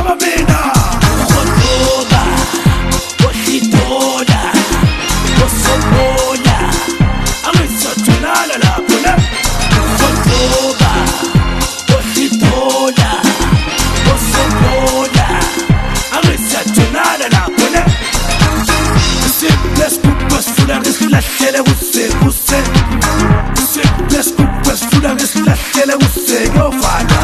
mama mina Khotoba Oshitola Osobola angisatholala lapho ne Khotoba Oshitola Osobola angisatholala lapho ne Sickness kupas funa ngislahlele kuse Sickness kupas funa ngislahlele kuse ngiyofana